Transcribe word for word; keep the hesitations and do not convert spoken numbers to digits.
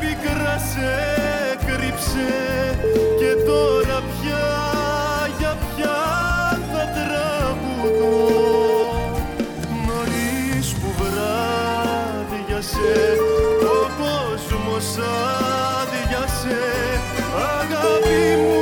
πίκρα σε κρύψε και τώρα πια για πια θα τραγουδώ. Νωρίς που βράδιασε, ο κόσμος άδειασε, αγάπη μου.